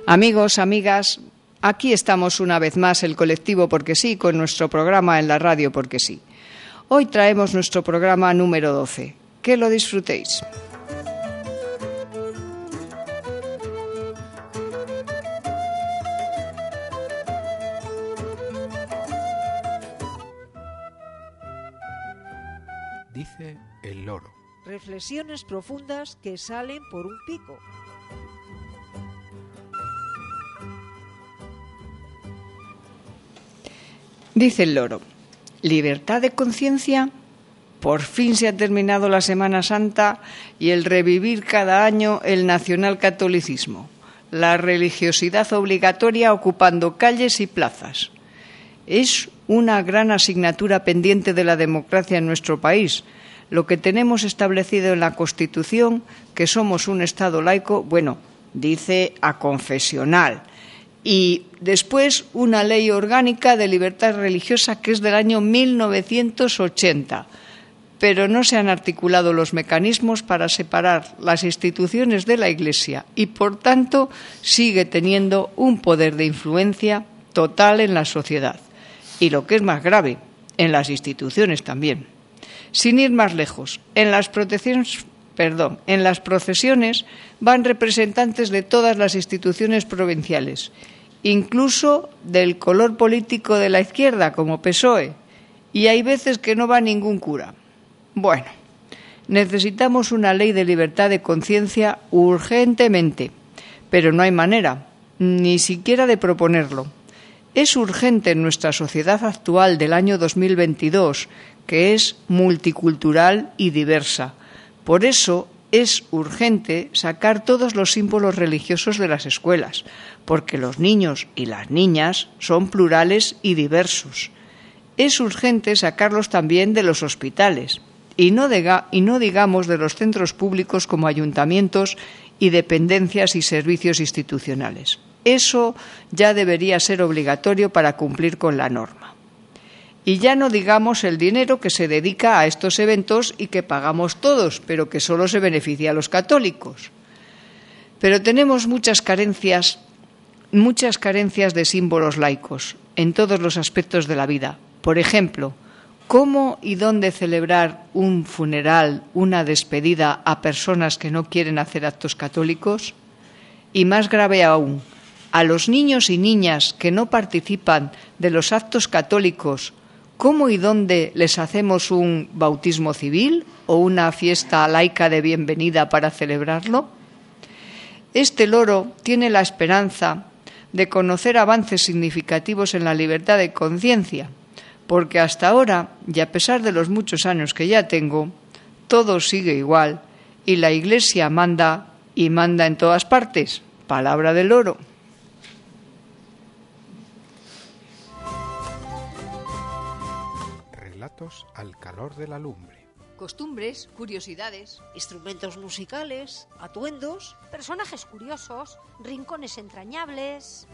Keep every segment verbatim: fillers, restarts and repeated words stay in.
Amigos, amigas, aquí estamos una vez más el colectivo Porque Sí, con nuestro programa en la radio Porque Sí. Hoy traemos nuestro programa número doce. Que lo disfrutéis. Dice el loro. Reflexiones profundas que salen por un pico. Dice el loro. Libertad de conciencia. Por fin se ha terminado la Semana Santa y el revivir cada año el nacionalcatolicismo, la religiosidad obligatoria ocupando calles y plazas. Es una gran asignatura pendiente de la democracia en nuestro país. Lo que tenemos establecido en la Constitución, que somos un Estado laico, bueno, dice aconfesional. Y después una ley orgánica de libertad religiosa que es del año mil novecientos ochenta. Pero no se han articulado los mecanismos para separar las instituciones de la Iglesia y, por tanto, sigue teniendo un poder de influencia total en la sociedad. Y lo que es más grave, en las instituciones también. Sin ir más lejos, en las protecciones, perdón, en las procesiones van representantes de todas las instituciones provinciales, incluso del color político de la izquierda, como P S O E, y hay veces que no va ningún cura. Bueno, necesitamos una ley de libertad de conciencia urgentemente, pero no hay manera, ni siquiera de proponerlo. Es urgente en nuestra sociedad actual del año dos mil veintidós, que es multicultural y diversa. Por eso es urgente sacar todos los símbolos religiosos de las escuelas, porque los niños y las niñas son plurales y diversos. Es urgente sacarlos también de los hospitales. Y no, diga, y no digamos de los centros públicos como ayuntamientos y dependencias y servicios institucionales. Eso ya debería ser obligatorio para cumplir con la norma. Y ya no digamos el dinero que se dedica a estos eventos y que pagamos todos, pero que solo se beneficia a los católicos. Pero tenemos muchas carencias, muchas carencias de símbolos laicos en todos los aspectos de la vida. Por ejemplo, ¿cómo y dónde celebrar un funeral, una despedida a personas que no quieren hacer actos católicos? Y más grave aún, a los niños y niñas que no participan de los actos católicos, ¿cómo y dónde les hacemos un bautismo civil o una fiesta laica de bienvenida para celebrarlo? Este loro tiene la esperanza de conocer avances significativos en la libertad de conciencia, porque hasta ahora, y a pesar de los muchos años que ya tengo, todo sigue igual y la Iglesia manda y manda en todas partes. Palabra del loro. Relatos al calor de la lumbre. Costumbres, curiosidades, instrumentos musicales, atuendos, personajes curiosos, rincones entrañables.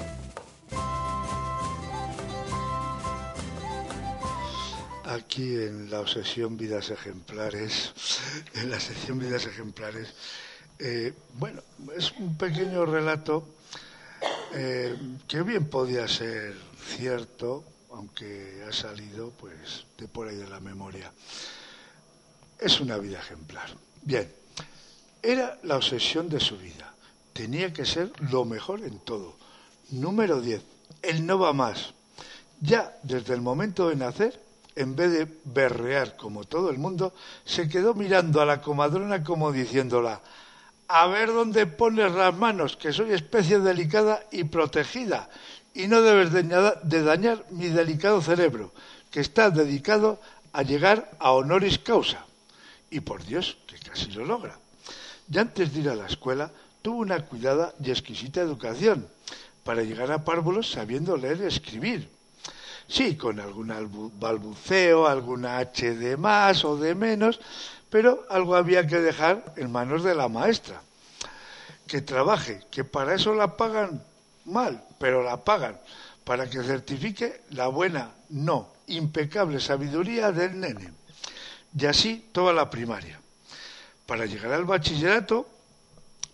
Aquí en la obsesión Vidas Ejemplares, en la sección Vidas Ejemplares, eh, bueno, es un pequeño relato eh, que bien podía ser cierto, aunque ha salido pues de por ahí de la memoria. Es una vida ejemplar. Bien, era la obsesión de su vida. Tenía que ser lo mejor en todo. Número diez, el no va más. Ya desde el momento de nacer, en vez de berrear como todo el mundo, se quedó mirando a la comadrona como diciéndola: a ver dónde pones las manos, que soy especie delicada y protegida, y no debes de, de dañar mi delicado cerebro, que está dedicado a llegar a honoris causa. Y por Dios, que casi lo logra. Ya antes de ir a la escuela, tuvo una cuidada y exquisita educación, para llegar a párvulos sabiendo leer y escribir. Sí, con algún balbuceo, alguna H de más o de menos, pero algo había que dejar en manos de la maestra. Que trabaje, que para eso la pagan mal, pero la pagan, para que certifique la buena, no, impecable sabiduría del nene. Y así toda la primaria. Para llegar al bachillerato,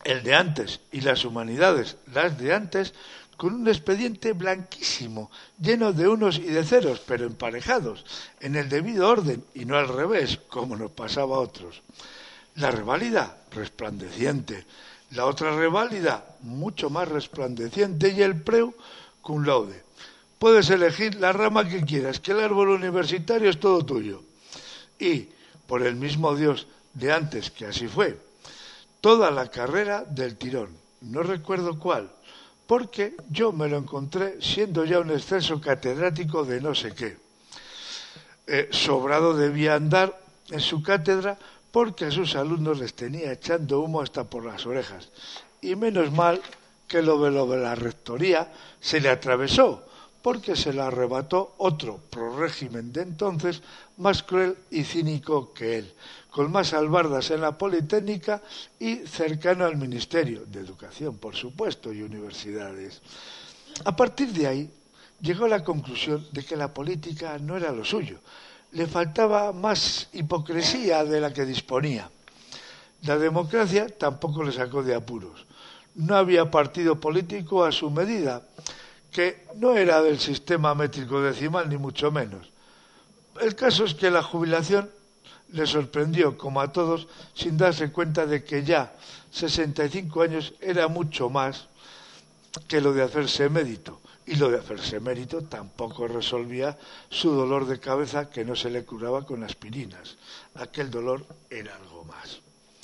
el de antes, y las humanidades, las de antes, con un expediente blanquísimo, lleno de unos y de ceros, pero emparejados, en el debido orden, y no al revés, como nos pasaba a otros. La reválida, resplandeciente. La otra reválida, mucho más resplandeciente, y el preu, cum laude. Puedes elegir la rama que quieras, que el árbol universitario es todo tuyo. Y, por el mismo Dios de antes, que así fue, toda la carrera del tirón, no recuerdo cuál, porque yo me lo encontré siendo ya un excelso catedrático de no sé qué. Eh, sobrado debía andar en su cátedra porque a sus alumnos les tenía echando humo hasta por las orejas. Y menos mal que lo de, lo de la rectoría se le atravesó, porque se la arrebató otro prorégimen de entonces más cruel y cínico que él, con más albardas en la Politécnica y cercano al Ministerio de Educación, por supuesto, y universidades. A partir de ahí llegó a la conclusión de que la política no era lo suyo, le faltaba más hipocresía de la que disponía. La democracia tampoco le sacó de apuros. No había partido político a su medida, que no era del sistema métrico decimal, ni mucho menos. El caso es que la jubilación le sorprendió, como a todos, sin darse cuenta de que ya sesenta y cinco años era mucho más que lo de hacerse mérito. Y lo de hacerse mérito tampoco resolvía su dolor de cabeza, que no se le curaba con aspirinas. Aquel dolor era algo más.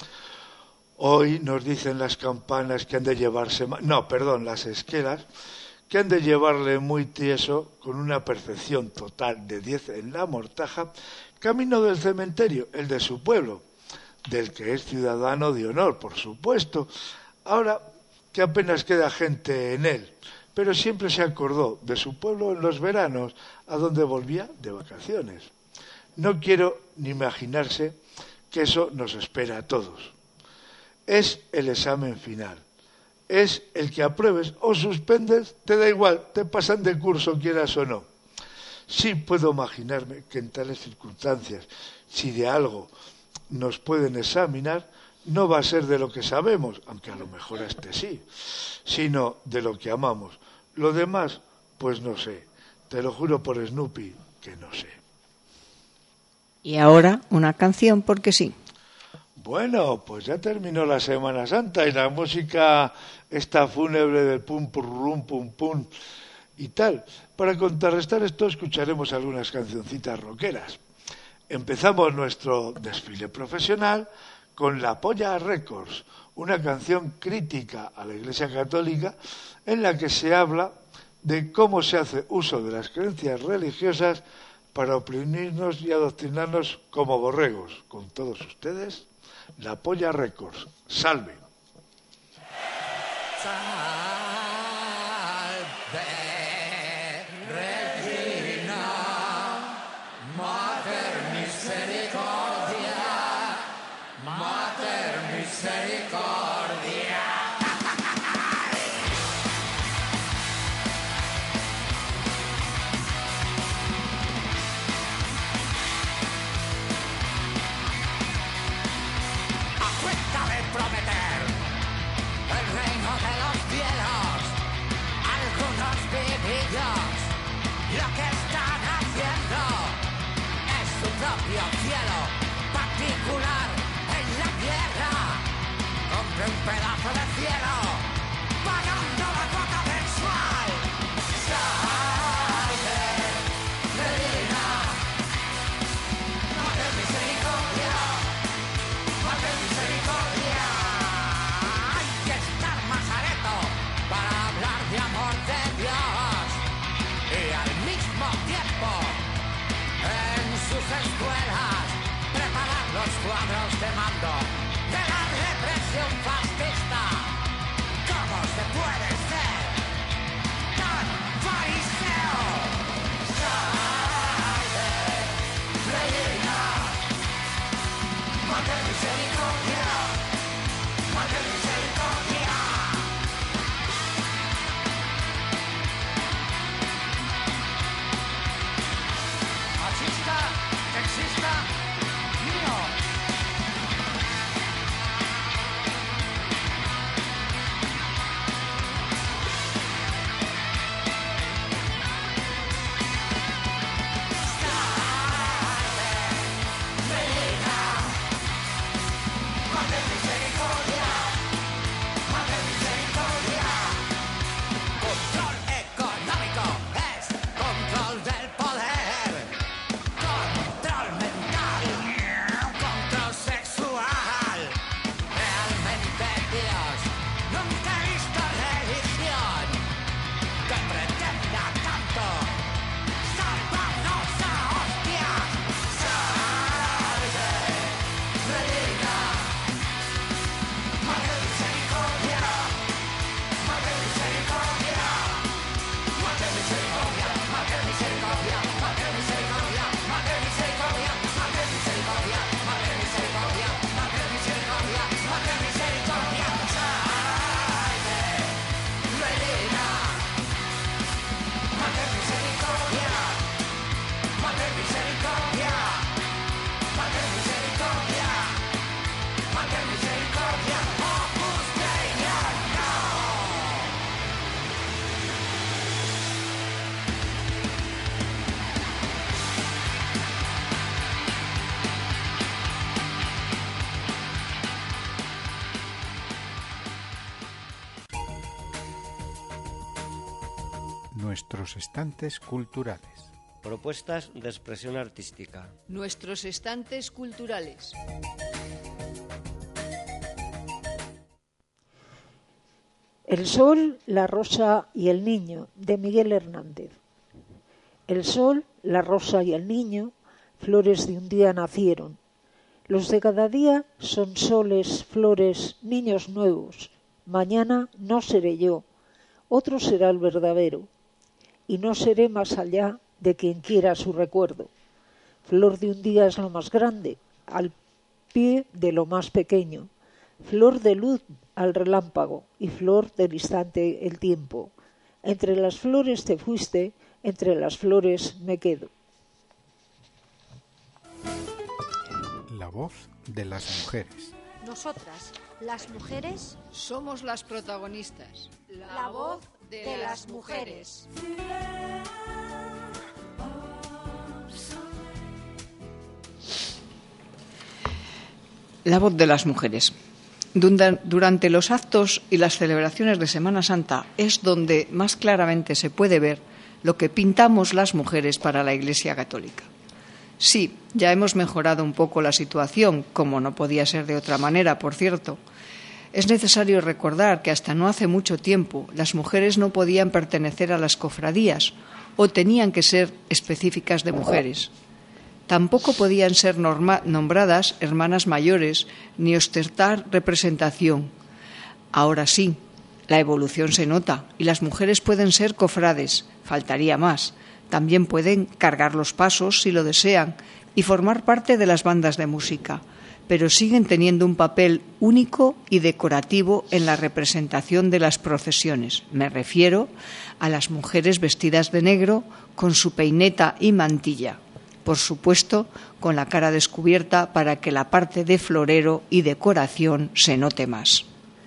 Hoy nos dicen las campanas que han de llevarse... No, perdón, las esquelas, que han de llevarle muy tieso, con una perfección total de diez en la mortaja, camino del cementerio, el de su pueblo, del que es ciudadano de honor, por supuesto, ahora que apenas queda gente en él, pero siempre se acordó de su pueblo en los veranos, a donde volvía de vacaciones. No quiero ni imaginarse que eso nos espera a todos. Es el examen final. Es el que apruebes o suspendes, te da igual, te pasan de curso, quieras o no. Sí puedo imaginarme que en tales circunstancias, si de algo nos pueden examinar, no va a ser de lo que sabemos, aunque a lo mejor este sí, sino de lo que amamos. Lo demás, pues no sé. Te lo juro por Snoopy que no sé. Y ahora una canción porque sí. Bueno, pues ya terminó la Semana Santa y la música esta fúnebre del pum pum pum pum y tal. Para contrarrestar esto escucharemos algunas cancioncitas rockeras. Empezamos nuestro desfile profesional con La Polla Records, una canción crítica a la Iglesia Católica en la que se habla de cómo se hace uso de las creencias religiosas para oprimirnos y adoctrinarnos como borregos. Con todos ustedes, La Polla Records. Salve. Un pedazo de cielo, pagando la cuota mensual. Salve, Medina, Madre misericordia, Madre misericordia. Hay que estar más areto para hablar de amor de Dios y al mismo tiempo en sus escuelas preparar los cuadros de mando de la represión fascista. ¿Cómo se puede ser tan fariseo? Salve, reina, Madre misericordia, Madre misericordia. Machista, sexista, mío. nuestros estantes culturales. Propuestas de expresión artística. Nuestros estantes culturales. El sol, la rosa y el niño, de Miguel Hernández. El sol, la rosa y el niño, flores de un día nacieron. Los de cada día son soles, flores, niños nuevos. Mañana no seré yo, otro será el verdadero, y no seré más allá de quien quiera su recuerdo. Flor de un día es lo más grande, al pie de lo más pequeño. Flor de luz al relámpago y flor del instante el tiempo. Entre las flores te fuiste, entre las flores me quedo. La voz de las mujeres. Nosotras, las mujeres, somos las protagonistas. La, la voz de, de las, las mujeres. mujeres. La voz de las mujeres. Durante los actos y las celebraciones de Semana Santa es donde más claramente se puede ver lo que pintamos las mujeres para la Iglesia Católica. Sí, ya hemos mejorado un poco la situación, como no podía ser de otra manera, por cierto. Es necesario recordar que hasta no hace mucho tiempo las mujeres no podían pertenecer a las cofradías o tenían que ser específicas de mujeres. Tampoco podían ser norma- nombradas hermanas mayores ni ostentar representación. Ahora sí, la evolución se nota y las mujeres pueden ser cofrades, faltaría más. También pueden cargar los pasos si lo desean y formar parte de las bandas de música, pero siguen teniendo un papel único y decorativo en la representación de las procesiones. Me refiero a las mujeres vestidas de negro con su peineta y mantilla. Por supuesto, con la cara descubierta para que la parte de florero y decoración se note más.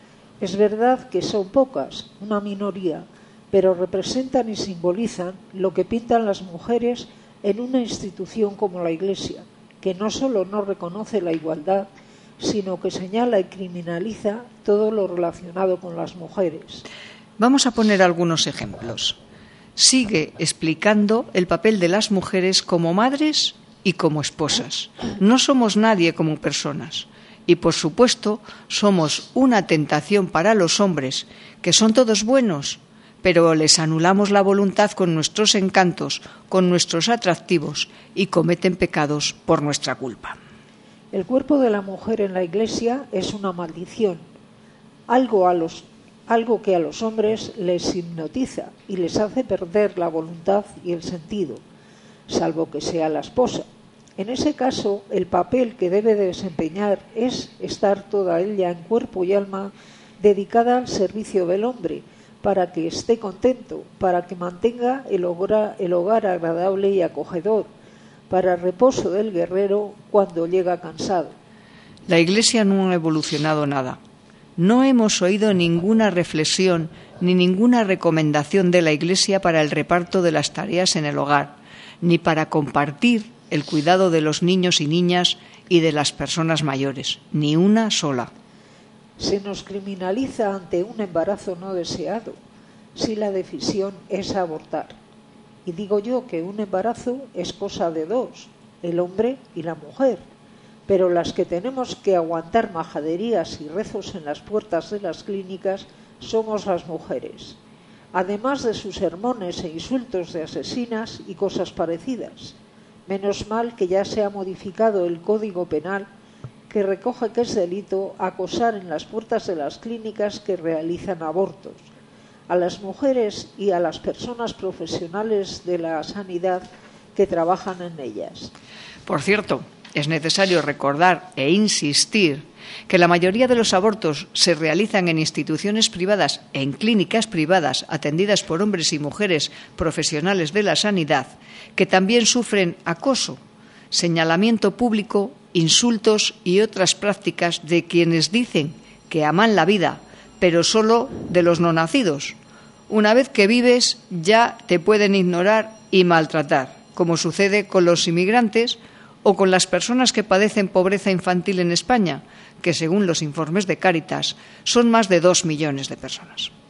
Es verdad que son pocas, una minoría, pero representan y simbolizan lo que pintan las mujeres en una institución como la Iglesia, que no solo no reconoce la igualdad, sino que señala y criminaliza todo lo relacionado con las mujeres. Vamos a poner algunos ejemplos. Sigue explicando el papel de las mujeres como madres y como esposas. No somos nadie como personas. Y, por supuesto, somos una tentación para los hombres, que son todos buenos, pero les anulamos la voluntad con nuestros encantos, con nuestros atractivos, y cometen pecados por nuestra culpa. El cuerpo de la mujer en la Iglesia es una maldición, algo a los algo que a los hombres les hipnotiza y les hace perder la voluntad y el sentido, salvo que sea la esposa. En ese caso, el papel que debe de desempeñar es estar toda ella en cuerpo y alma dedicada al servicio del hombre, para que esté contento, para que mantenga el hogar, el hogar agradable y acogedor, para reposo del guerrero cuando llega cansado. La Iglesia no ha evolucionado nada. No hemos oído ninguna reflexión ni ninguna recomendación de la Iglesia para el reparto de las tareas en el hogar, ni para compartir el cuidado de los niños y niñas y de las personas mayores, ni una sola. Se nos criminaliza ante un embarazo no deseado, si la decisión es abortar. Y digo yo que un embarazo es cosa de dos, el hombre y la mujer. Pero las que tenemos que aguantar majaderías y rezos en las puertas de las clínicas somos las mujeres, además de sus sermones e insultos de asesinas y cosas parecidas. Menos mal que ya se ha modificado el Código Penal, que recoge que es delito acosar en las puertas de las clínicas que realizan abortos. A las mujeres y a las personas profesionales de la sanidad que trabajan en ellas. Por cierto, es necesario recordar e insistir que la mayoría de los abortos se realizan en instituciones privadas, en clínicas privadas atendidas por hombres y mujeres profesionales de la sanidad, que también sufren acoso, señalamiento público, insultos y otras prácticas de quienes dicen que aman la vida, pero solo de los no nacidos. Una vez que vives ya te pueden ignorar y maltratar, como sucede con los inmigrantes o con las personas que padecen pobreza infantil en España, que según los informes de Cáritas son más de dos millones de personas.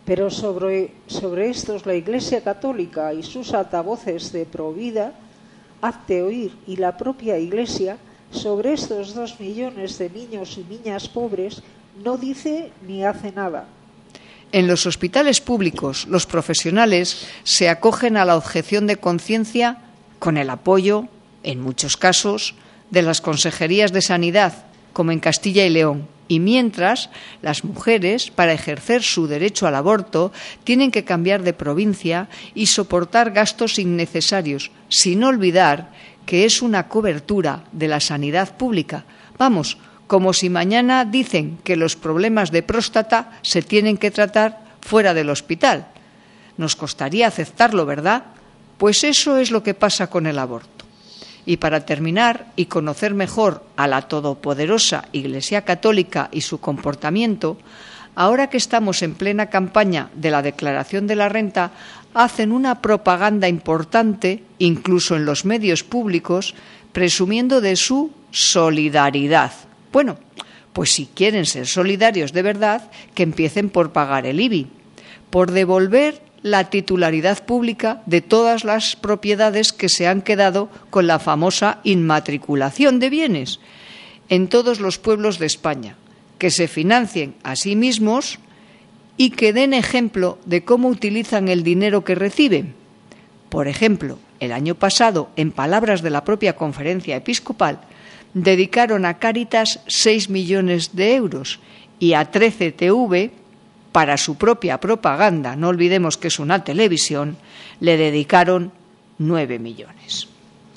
Pero sobre, sobre estos la Iglesia Católica y sus altavoces de Provida, Hazte Oír, y la propia Iglesia, sobre estos dos millones de niños y niñas pobres, no dice ni hace nada. En los hospitales públicos, los profesionales se acogen a la objeción de conciencia con el apoyo, en muchos casos, de las consejerías de sanidad, como en Castilla y León. Y mientras, las mujeres, para ejercer su derecho al aborto, tienen que cambiar de provincia y soportar gastos innecesarios, sin olvidar que es una cobertura de la sanidad pública. Vamos, como si mañana dicen que los problemas de próstata se tienen que tratar fuera del hospital. Nos costaría aceptarlo, ¿verdad? Pues eso es lo que pasa con el aborto. Y para terminar y conocer mejor a la todopoderosa Iglesia Católica y su comportamiento, ahora que estamos en plena campaña de la declaración de la renta, hacen una propaganda importante, incluso en los medios públicos, presumiendo de su solidaridad. Bueno, pues si quieren ser solidarios de verdad, que empiecen por pagar el I B I, por devolver la titularidad pública de todas las propiedades que se han quedado con la famosa inmatriculación de bienes en todos los pueblos de España, que se financien a sí mismos y que den ejemplo de cómo utilizan el dinero que reciben. Por ejemplo, el año pasado, en palabras de la propia Conferencia Episcopal, dedicaron a Cáritas seis millones de euros y a trece T V, para su propia propaganda, no olvidemos que es una televisión, le dedicaron nueve millones.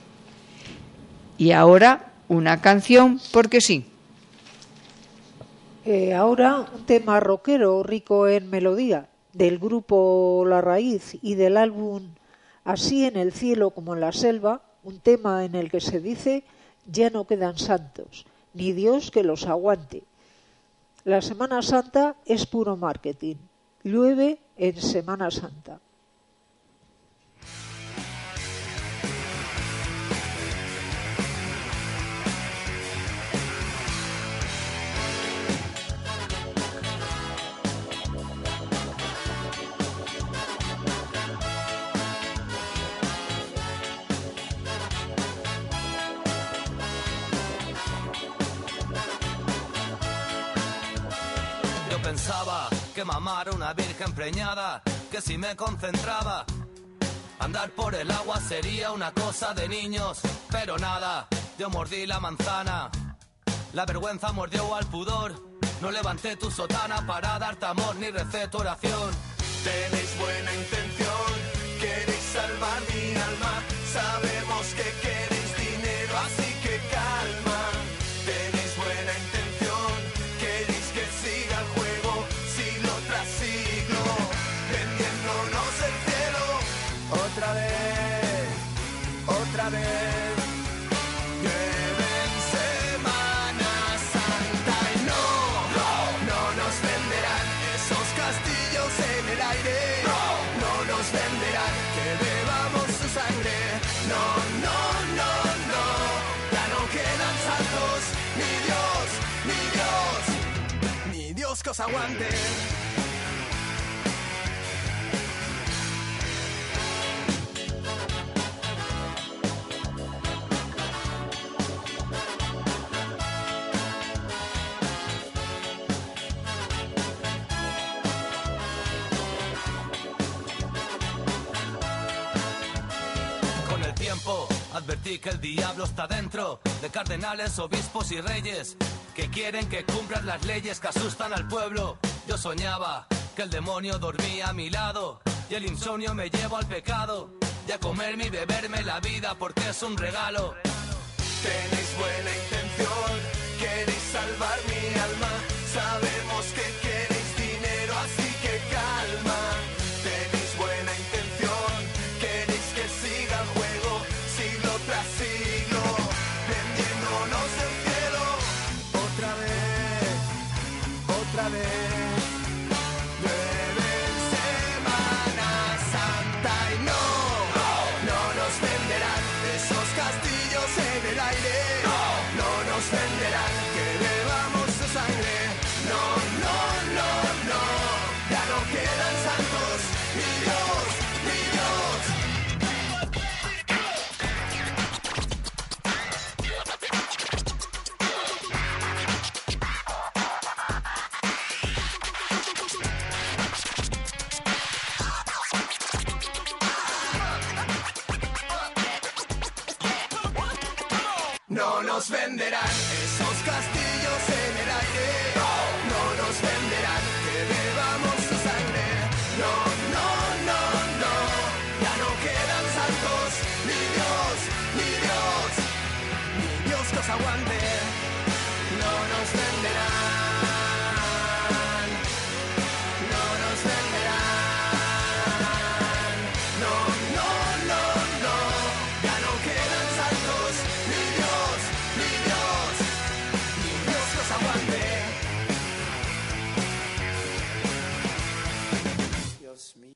Y ahora una canción, porque sí. Eh, ahora un tema rockero rico en melodía del grupo La Raíz y del álbum Así en el cielo como en la selva, un tema en el que se dice: ya no quedan santos, ni Dios que los aguante. La Semana Santa es puro marketing. Llueve en Semana Santa. Pensaba que mamar una virgen preñada, que si me concentraba, andar por el agua sería una cosa de niños, pero nada, yo mordí la manzana, la vergüenza mordió al pudor, no levanté tu sotana para darte amor ni recé tu oración. Tenéis buena intención, queréis salvar mi alma, sabemos que queréis dinero, así que calma. Tenéis buena intención, queréis que siga el juego, siglo tras siglo, vendiéndonos el cielo. Otra vez, otra vez, llueve en Semana Santa y no, no, no nos venderán esos castillos en el aire. No, no nos venderán que bebamos su sangre. No, no, no, no, ya no quedan santos, ni Dios, ni Dios, ni Dios que os aguante. Con el tiempo advertí que el diablo está dentro de cardenales, obispos y reyes que quieren que cumplas las leyes que asustan al pueblo. Yo soñaba que el demonio dormía a mi lado y el insomnio me llevó al pecado y a comerme y beberme la vida porque es un regalo. Tenéis buena intención, queréis salvar mi alma, sabemos que queréis dinero, así que calma. Tenéis buena intención, queréis que siga el juego, siglo tras siglo, vendiéndonos el cielo. Otra vez, otra vez, llueve en Semana Santa y no, no, no nos venderán esos castillos en el aire. No, no nos venderán que bebamos su sangre. No, no, no, no, ya no quedan no nos venderán esos castillos en el aire, no nos venderán que bebamos su sangre, no, no, no, no, ya no quedan santos, ni Dios, ni Dios, ni Dios que os aguante, no nos venderán, no nos venderán, no, no, no, no, ya no quedan santos, ni Dios, ni Dios, ni Dios que os aguante. Dios mío.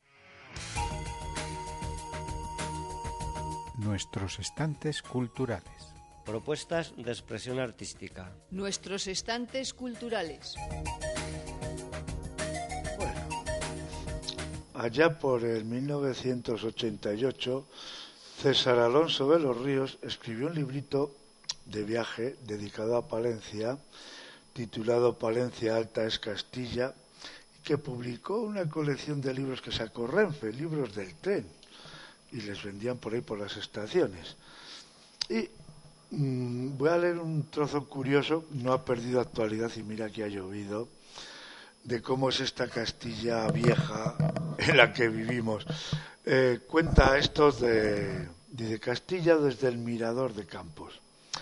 Nuestros estantes culturales. Propuestas de expresión artística. Nuestros estantes culturales. Bueno, allá por el mil novecientos ochenta y ocho, César Alonso de los Ríos escribió un librito de viaje dedicado a Palencia, titulado Palencia Alta es Castilla, que publicó una colección de libros que sacó Renfe, libros del tren, y les vendían por ahí por las estaciones. Y mmm, voy a leer un trozo curioso, no ha perdido actualidad y mira que ha llovido, de cómo es esta Castilla vieja en la que vivimos. Eh, cuenta esto de, de Castilla desde el Mirador de Campos.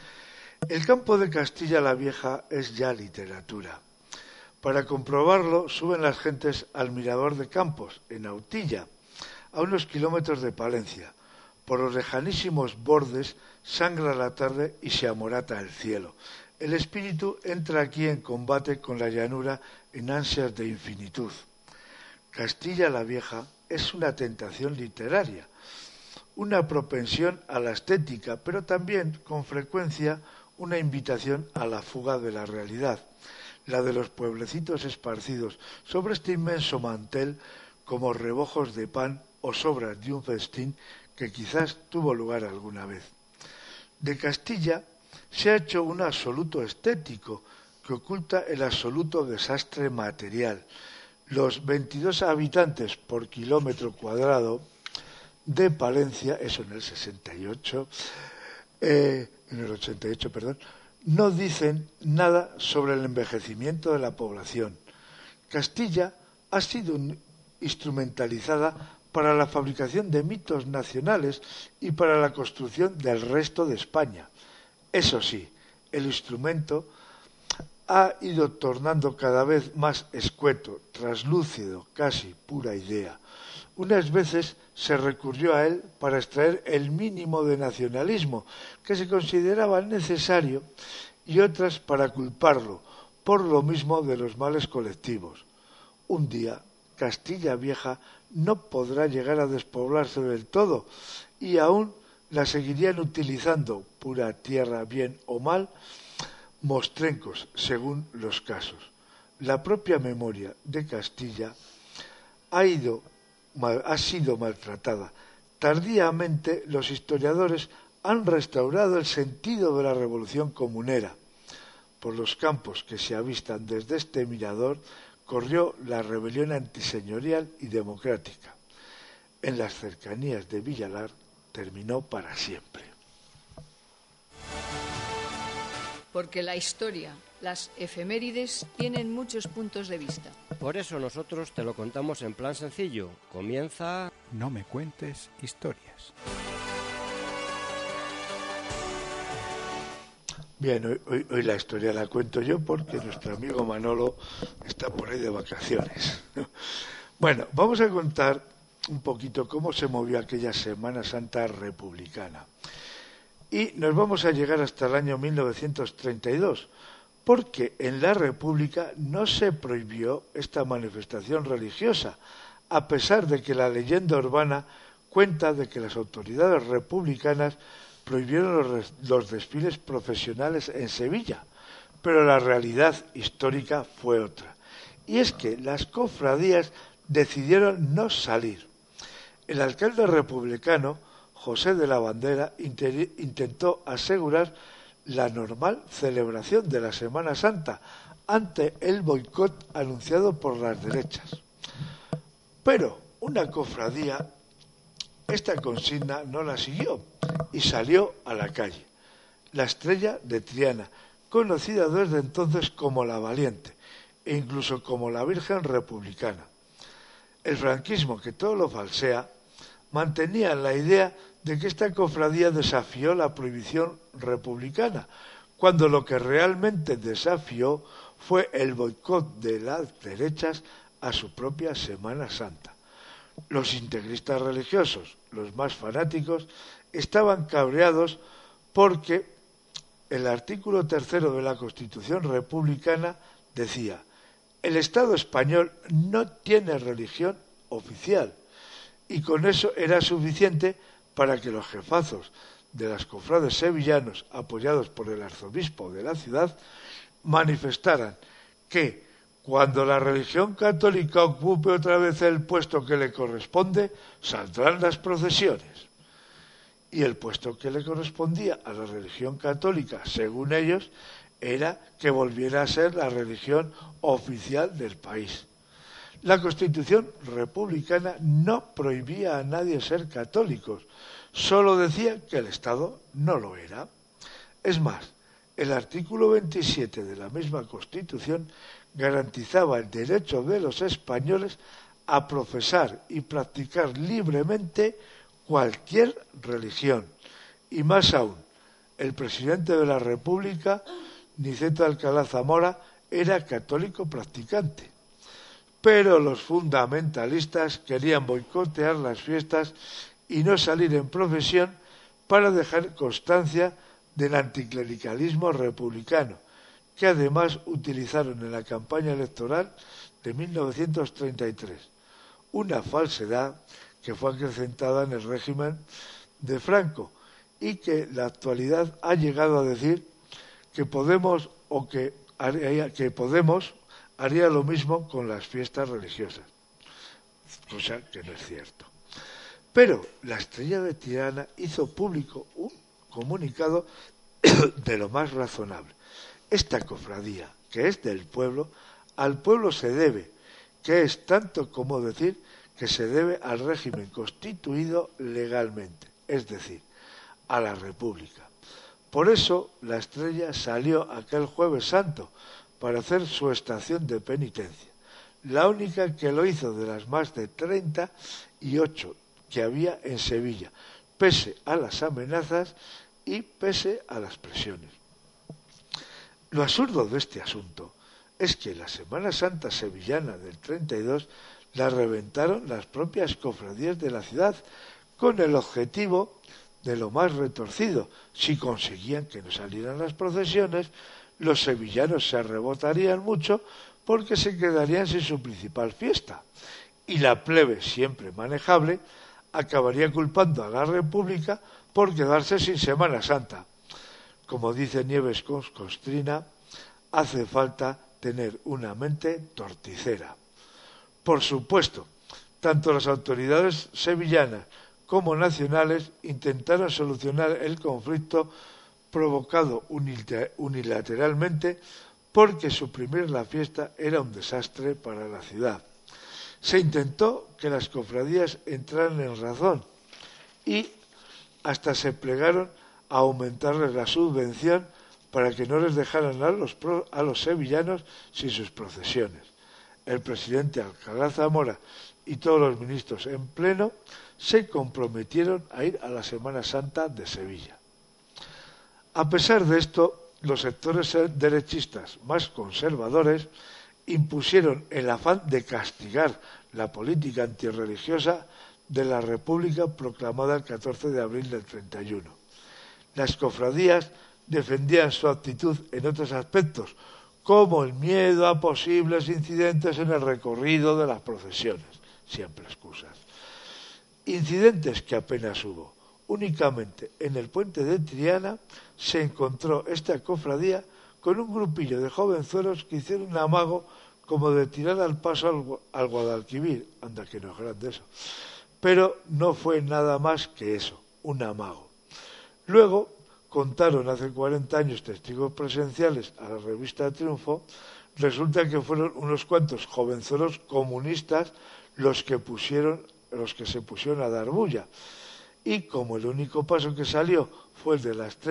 El campo de Castilla la Vieja es ya literatura. Para comprobarlo, suben las gentes al Mirador de Campos, en Autilla, a unos kilómetros de Palencia. Por los lejanísimos bordes sangra la tarde y se amorata el cielo. El espíritu entra aquí en combate con la llanura en ansias de infinitud. Castilla la Vieja es una tentación literaria, una propensión a la estética, pero también, con frecuencia, una invitación a la fuga de la realidad, la de los pueblecitos esparcidos sobre este inmenso mantel como rebojos de pan o sobras de un festín que quizás tuvo lugar alguna vez. De Castilla se ha hecho un absoluto estético que oculta el absoluto desastre material. Los veintidós habitantes por kilómetro cuadrado de Palencia, eso en el sesenta y ocho, eh, en el ochenta y ocho, perdón, no dicen nada sobre el envejecimiento de la población. Castilla ha sido instrumentalizada para la fabricación de mitos nacionales y para la construcción del resto de España. Eso sí, el instrumento ha ido tornando cada vez más escueto, traslúcido, casi pura idea. Unas veces se recurrió a él para extraer el mínimo de nacionalismo que se consideraba necesario y otras para culparlo por lo mismo de los males colectivos. Un día, Castilla Vieja no podrá llegar a despoblarse del todo y aún la seguirían utilizando, pura tierra bien o mal, mostrencos según los casos. La propia memoria de Castilla ha, ido, ha sido maltratada. Tardíamente los historiadores han restaurado el sentido de la revolución comunera. Por los campos que se avistan desde este mirador corrió la rebelión antiseñorial y democrática. En las cercanías de Villalar terminó para siempre. Porque la historia, las efemérides, tienen muchos puntos de vista. Por eso nosotros te lo contamos en plan sencillo. Comienza... No me cuentes historias. Bien, hoy, hoy, hoy la historia la cuento yo porque nuestro amigo Manolo está por ahí de vacaciones. Bueno, vamos a contar un poquito cómo se movió aquella Semana Santa republicana. Y nos vamos a llegar hasta el año mil novecientos treinta y dos, porque en la República no se prohibió esta manifestación religiosa, a pesar de que la leyenda urbana cuenta de que las autoridades republicanas prohibieron los, los desfiles profesionales en Sevilla, pero la realidad histórica fue otra. Y es que las cofradías decidieron no salir. El alcalde republicano, José de la Bandera, intentó asegurar la normal celebración de la Semana Santa ante el boicot anunciado por las derechas. Pero una cofradía esta consigna no la siguió y salió a la calle. la Estrella de Triana, conocida desde entonces como la Valiente e incluso como la Virgen Republicana. El franquismo, que todo lo falsea, mantenía la idea de que esta cofradía desafió la prohibición republicana, cuando lo que realmente desafió fue el boicot de las derechas a su propia Semana Santa. Los integristas religiosos, los más fanáticos, estaban cabreados porque el artículo tercero de la Constitución republicana decía: el Estado español no tiene religión oficial, y con eso era suficiente para que los jefazos de las cofrades sevillanos, apoyados por el arzobispo de la ciudad, manifestaran que cuando la religión católica ocupe otra vez el puesto que le corresponde, saldrán las procesiones. Y el puesto que le correspondía a la religión católica, según ellos, era que volviera a ser la religión oficial del país. La Constitución republicana no prohibía a nadie ser católicos, solo decía que el Estado no lo era. Es más, el artículo veintisiete de la misma Constitución garantizaba el derecho de los españoles a profesar y practicar libremente cualquier religión. Y más aún, el presidente de la República, Niceto Alcalá Zamora, era católico practicante. Pero los fundamentalistas querían boicotear las fiestas y no salir en procesión para dejar constancia del anticlericalismo republicano, que además utilizaron en la campaña electoral de mil novecientos treinta y tres, una falsedad que fue acrecentada en el régimen de Franco y que en la actualidad ha llegado a decir que Podemos o que haría, que Podemos haría lo mismo con las fiestas religiosas, cosa que no es cierto. Pero la Estrella de Triana hizo público un comunicado de lo más razonable. Esta cofradía, que es del pueblo, al pueblo se debe, que es tanto como decir que se debe al régimen constituido legalmente, es decir, a la República. Por eso la Estrella salió aquel Jueves Santo para hacer su estación de penitencia, la única que lo hizo de las más de treinta y ocho que había en Sevilla, pese a las amenazas y pese a las presiones. Lo absurdo de este asunto es que la Semana Santa sevillana del treinta y dos la reventaron las propias cofradías de la ciudad, con el objetivo de lo más retorcido. Si conseguían que no salieran las procesiones, los sevillanos se rebotarían mucho porque se quedarían sin su principal fiesta. Y la plebe, siempre manejable, acabaría culpando a la República por quedarse sin Semana Santa. Como dice Nieves Costrina, hace falta tener una mente torticera. Por supuesto, tanto las autoridades sevillanas como nacionales intentaron solucionar el conflicto provocado unilateralmente porque suprimir la fiesta era un desastre para la ciudad. Se intentó que las cofradías entraran en razón y hasta se plegaron a aumentarles la subvención para que no les dejaran a los, pro, a los sevillanos sin sus procesiones. El presidente Alcalá Zamora y todos los ministros en pleno se comprometieron a ir a la Semana Santa de Sevilla. A pesar de esto, los sectores derechistas más conservadores impusieron el afán de castigar la política antirreligiosa de la República proclamada el catorce de abril del treinta y uno. Las cofradías defendían su actitud en otros aspectos, como el miedo a posibles incidentes en el recorrido de las procesiones, siempre excusas. Incidentes que apenas hubo. Únicamente en el puente de Triana se encontró esta cofradía con un grupillo de jovenzuelos que hicieron un amago como de tirar al paso al, al Guadalquivir, anda que no es grande eso, pero no fue nada más que eso, un amago. Luego contaron hace cuarenta años testigos presenciales a la revista Triunfo, resulta que fueron unos cuantos jovenzuelos comunistas los que pusieron, los que se pusieron a dar bulla. Y como el único paso que salió fue el de la Estrella,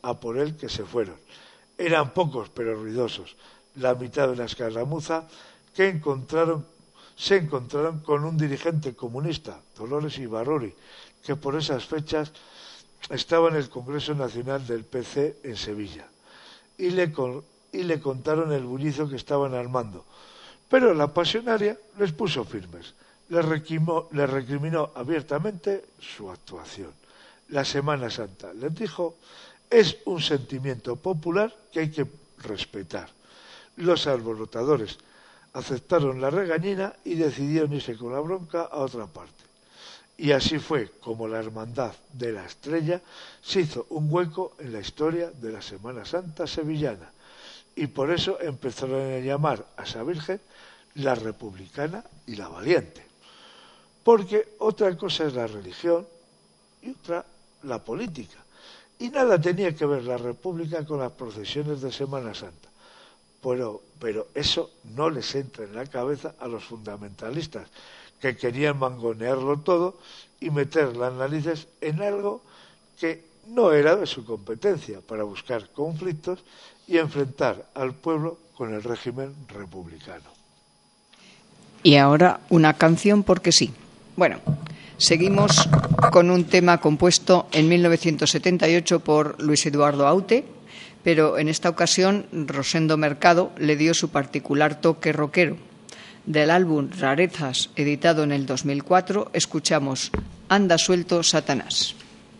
a por él que se fueron. Eran pocos pero ruidosos, la mitad de una escaramuza que encontraron, se encontraron con un dirigente comunista, Dolores Ibarruri, que por esas fechas estaba en el Congreso Nacional del P C en Sevilla, y le, con, y le contaron el bullicio que estaban armando. Pero la pasionaria les puso firmes, les recriminó, les recriminó abiertamente su actuación. La Semana Santa, les dijo, es un sentimiento popular que hay que respetar. Los alborotadores aceptaron la regañina y decidieron irse con la bronca a otra parte. Y así fue como la Hermandad de la Estrella se hizo un hueco en la historia de la Semana Santa sevillana. Y por eso empezaron a llamar a esa Virgen la Republicana y la Valiente. Porque otra cosa es la religión y otra la política. Y nada tenía que ver la República con las procesiones de Semana Santa. Pero, pero eso no les entra en la cabeza a los fundamentalistas, que querían mangonearlo todo y meter las narices en algo que no era de su competencia, para buscar conflictos y enfrentar al pueblo con el régimen republicano. Y ahora una canción porque sí. Bueno, seguimos con un tema compuesto en mil novecientos setenta y ocho por Luis Eduardo Aute, pero en esta ocasión Rosendo Mercado le dio su particular toque rockero. Del álbum Rarezas, editado en el dos mil cuatro, escuchamos Anda suelto Satanás.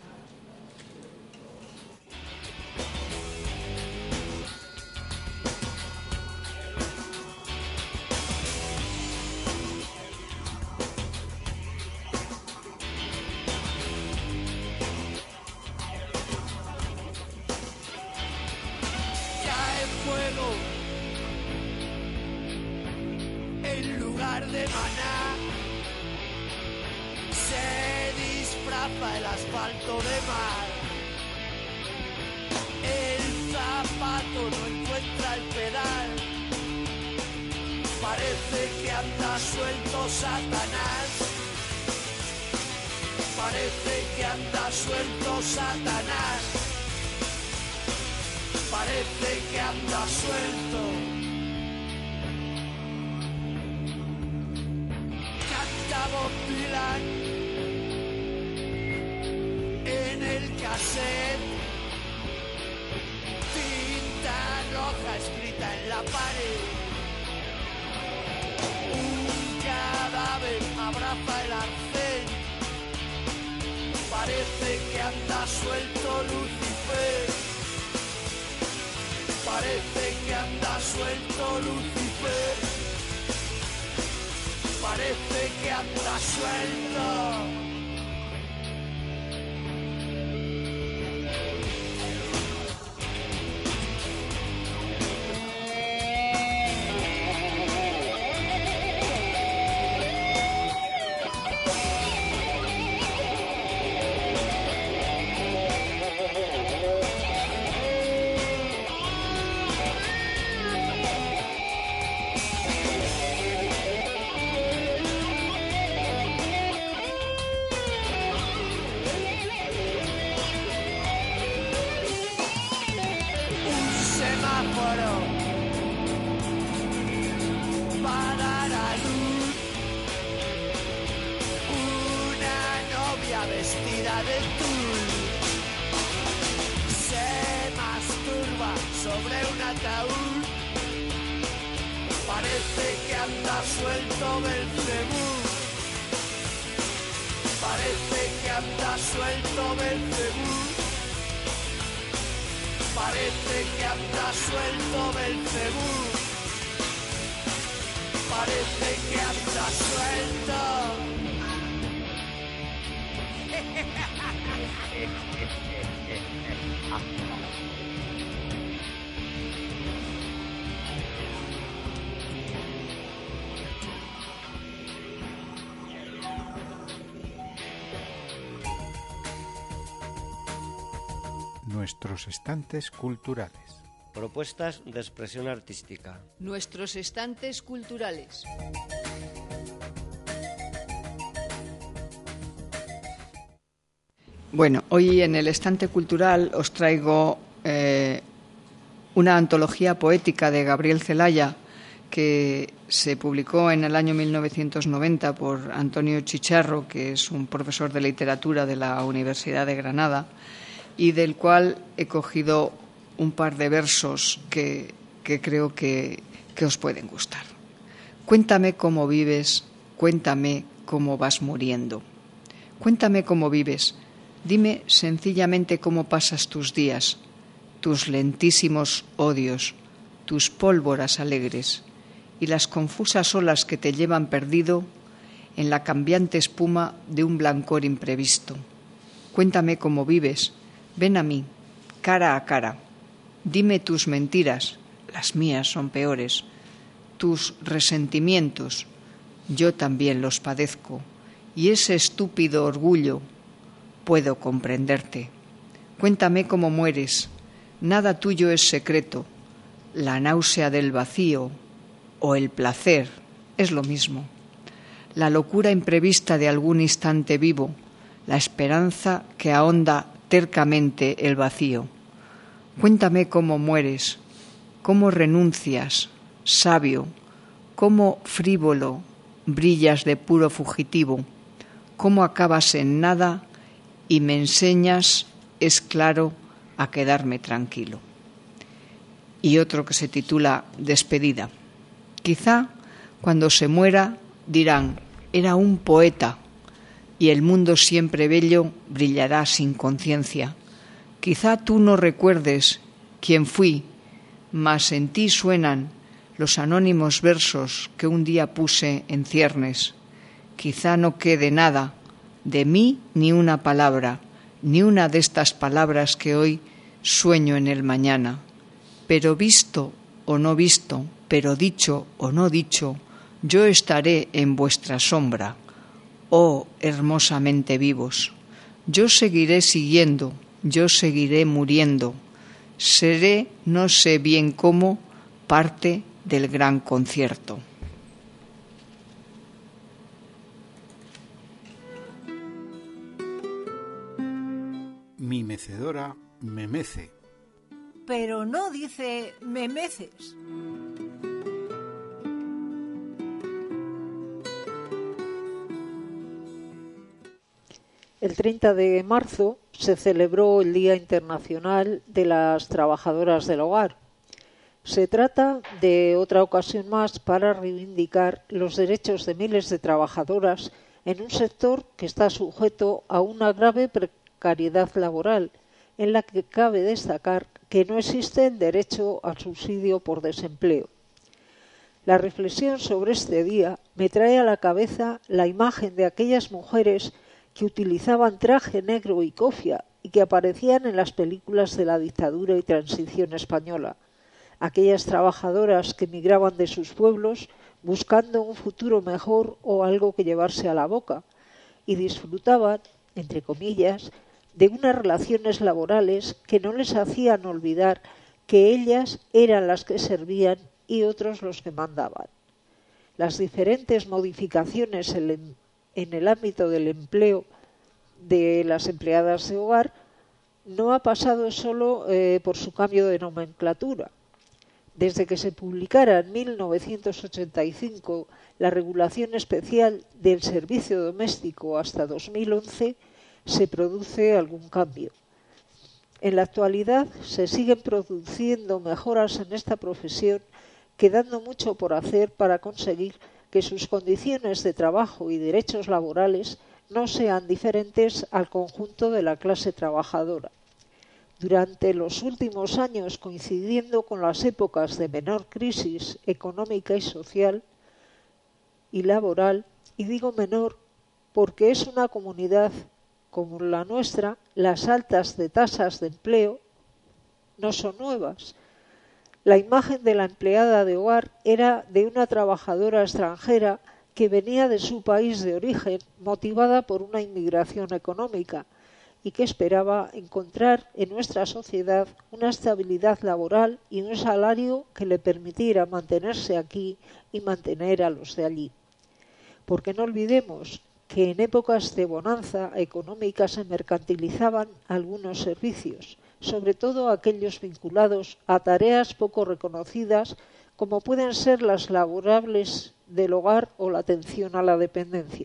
De maná se disfraza el asfalto de mar. El zapato no encuentra el pedal. Parece que anda suelto Satanás. Parece que anda suelto Satanás. Parece que anda suelto. Bob Dylan en el cassette, tinta roja escrita en la pared, un cadáver abraza el arcén, parece que anda suelto Lucifer, parece que anda suelto Lucifer. Parece que anda suelto. Vestida de tul se masturba sobre un ataúd. Parece que anda suelto Belcebú. Parece que anda suelto Belcebú. Parece que anda suelto Belcebú. Parece que anda suelto. Nuestros estantes culturales. Propuestas de expresión artística. Nuestros estantes culturales. Bueno, hoy en el estante cultural os traigo eh, una antología poética de Gabriel Celaya que se publicó en el año mil novecientos noventa por Antonio Chicharro, que es un profesor de literatura de la Universidad de Granada, y del cual he cogido un par de versos que, que creo que, que os pueden gustar. Cuéntame cómo vives, cuéntame cómo vas muriendo. Cuéntame cómo vives, dime sencillamente cómo pasas tus días, tus lentísimos odios, tus pólvoras alegres y las confusas olas que te llevan perdido en la cambiante espuma de un blancor imprevisto. Cuéntame cómo vives, ven a mí, cara a cara. Dime tus mentiras, las mías son peores, tus resentimientos, yo también los padezco, y ese estúpido orgullo, puedo comprenderte. Cuéntame cómo mueres, nada tuyo es secreto, la náusea del vacío o el placer es lo mismo, la locura imprevista de algún instante vivo, la esperanza que ahonda tercamente el vacío. Cuéntame cómo mueres, cómo renuncias, sabio, cómo frívolo brillas de puro fugitivo, cómo acabas en nada y me enseñas, es claro, a quedarme tranquilo. Y otro que se titula Despedida. Quizá cuando se muera dirán, era un poeta y el mundo siempre bello brillará sin conciencia. Quizá tú no recuerdes quién fui, mas en ti suenan los anónimos versos que un día puse en ciernes. Quizá no quede nada de mí, ni una palabra, ni una de estas palabras que hoy sueño en el mañana. Pero visto o no visto, pero dicho o no dicho, yo estaré en vuestra sombra, oh hermosamente vivos. Yo seguiré siguiendo, yo seguiré muriendo. Seré, no sé bien cómo, parte del gran concierto. Mi mecedora me mece. Pero no dice me meces. El treinta de marzo se celebró el Día Internacional de las Trabajadoras del Hogar. Se trata de otra ocasión más para reivindicar los derechos de miles de trabajadoras en un sector que está sujeto a una grave precariedad laboral, en la que cabe destacar que no existe el derecho al subsidio por desempleo. La reflexión sobre este día me trae a la cabeza la imagen de aquellas mujeres que utilizaban traje negro y cofia y que aparecían en las películas de la dictadura y transición española. Aquellas trabajadoras que emigraban de sus pueblos buscando un futuro mejor o algo que llevarse a la boca y disfrutaban, entre comillas, de unas relaciones laborales que no les hacían olvidar que ellas eran las que servían y otros los que mandaban. Las diferentes modificaciones en el ámbito del empleo de las empleadas de hogar no ha pasado solo eh, por su cambio de nomenclatura. Desde que se publicara en mil novecientos ochenta y cinco la regulación especial del servicio doméstico hasta dos mil once, se produce algún cambio. En la actualidad se siguen produciendo mejoras en esta profesión, quedando mucho por hacer para conseguir que sus condiciones de trabajo y derechos laborales no sean diferentes al conjunto de la clase trabajadora. Durante los últimos años, coincidiendo con las épocas de menor crisis económica y social y laboral, y digo menor porque es una comunidad como la nuestra, las altas de tasas de empleo no son nuevas. La imagen de la empleada de hogar era de una trabajadora extranjera que venía de su país de origen motivada por una inmigración económica y que esperaba encontrar en nuestra sociedad una estabilidad laboral y un salario que le permitiera mantenerse aquí y mantener a los de allí. Porque no olvidemos que en épocas de bonanza económica se mercantilizaban algunos servicios, sobre todo aquellos vinculados a tareas poco reconocidas, como pueden ser las laborables del hogar o la atención a la dependencia.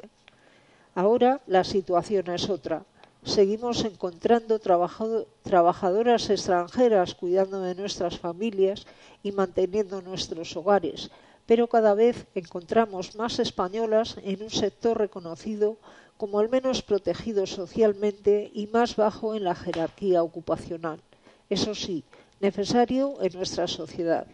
Ahora la situación es otra. Seguimos encontrando trabajado, trabajadoras extranjeras cuidando de nuestras familias y manteniendo nuestros hogares, pero cada vez encontramos más españolas en un sector reconocido como el menos protegido socialmente y más bajo en la jerarquía ocupacional. Eso sí, necesario en nuestra sociedad.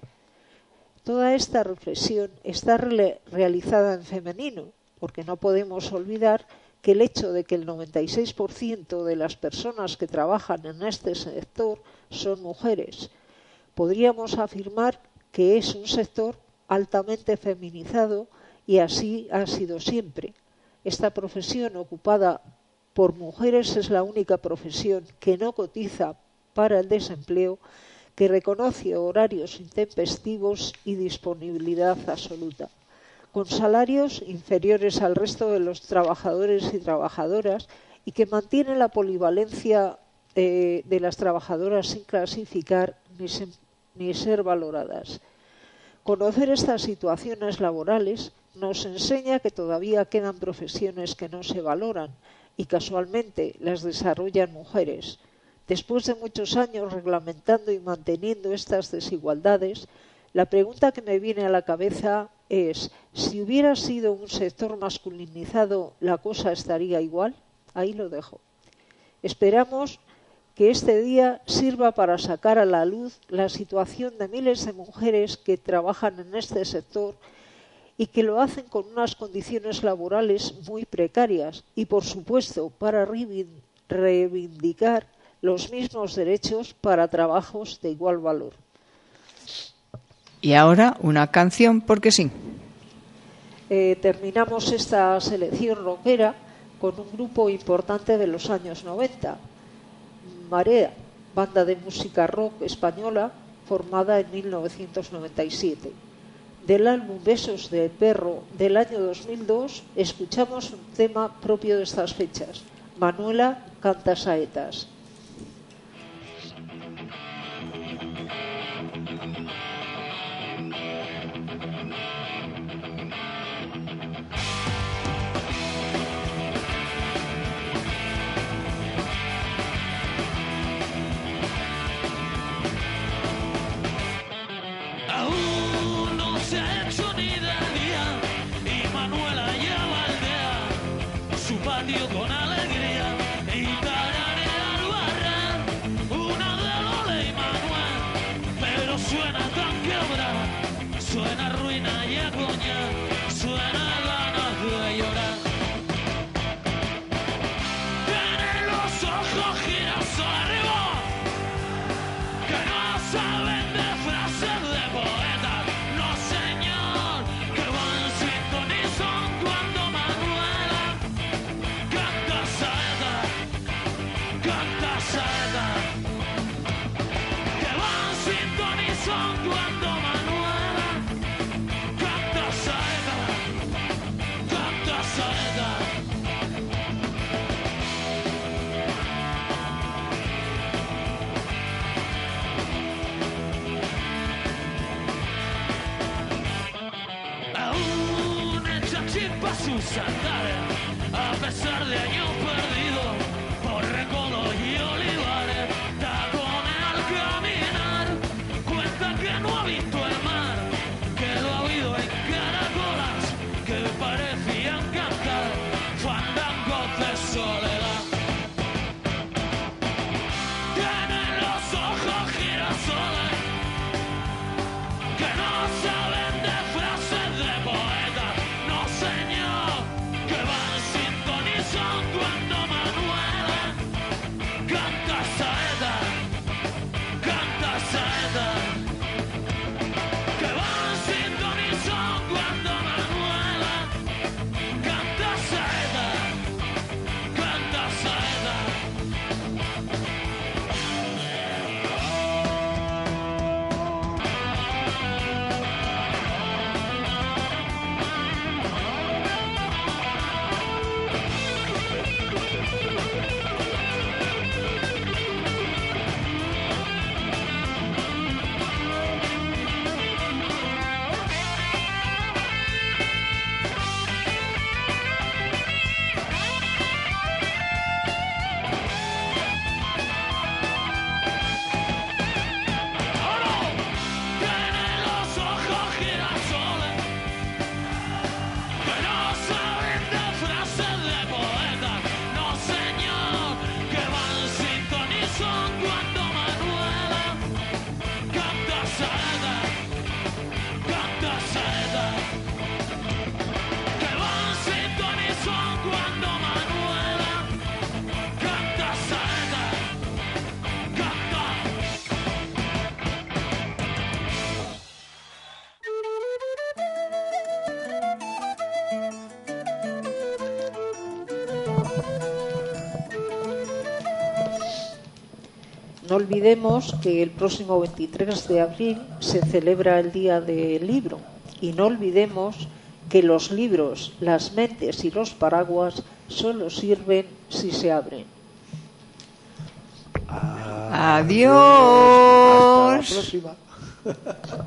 Toda esta reflexión está re- realizada en femenino, porque no podemos olvidar que el hecho de que el noventa y seis por ciento de las personas que trabajan en este sector son mujeres. Podríamos afirmar que es un sector altamente feminizado y así ha sido siempre. Esta profesión ocupada por mujeres es la única profesión que no cotiza para el desempleo, que reconoce horarios intempestivos y disponibilidad absoluta, con salarios inferiores al resto de los trabajadores y trabajadoras y que mantiene la polivalencia eh, de las trabajadoras sin clasificar ni, se, ni ser valoradas. Conocer estas situaciones laborales nos enseña que todavía quedan profesiones que no se valoran y casualmente las desarrollan mujeres. Después de muchos años reglamentando y manteniendo estas desigualdades, la pregunta que me viene a la cabeza es, si hubiera sido un sector masculinizado, ¿la cosa estaría igual? Ahí lo dejo. Esperamos que este día sirva para sacar a la luz la situación de miles de mujeres que trabajan en este sector y que lo hacen con unas condiciones laborales muy precarias y, por supuesto, para reivindicar los mismos derechos para trabajos de igual valor. Y ahora una canción, porque sí. Eh, terminamos esta selección rockera con un grupo importante de los años noventa, Marea, banda de música rock española formada en mil novecientos noventa y siete. Del álbum Besos de Perro del año dos mil dos escuchamos un tema propio de estas fechas, Manuela canta saetas. Con alegría y tararea al barrer una de Lola y Manuel, pero suena tan quebrada, suena ruina y agonía, suena ganas de llorar. Tiene los ojos girasoles arriba, que no saben de frases de poetas, no señor, que van sintonizando cuando Manuela canta saeta, canta saeta, que van sintonizando cuando Manuela canta saeta, canta saeta. Aún echa chispa sus sandalias, a pesar de años perdidos por recodos y olivares, tacones al caminar, cuenta que no ha visto el mar, que lo ha oído en caracolas que parecían cantar fandangos de soledad. Tiene los ojos girasoles, que no saben de frases de poetas, no señor, que van sintonizando no olvidemos que el próximo veintitrés de abril se celebra el Día del Libro y no olvidemos que los libros, las mentes y los paraguas solo sirven si se abren. Adiós. Hasta la próxima.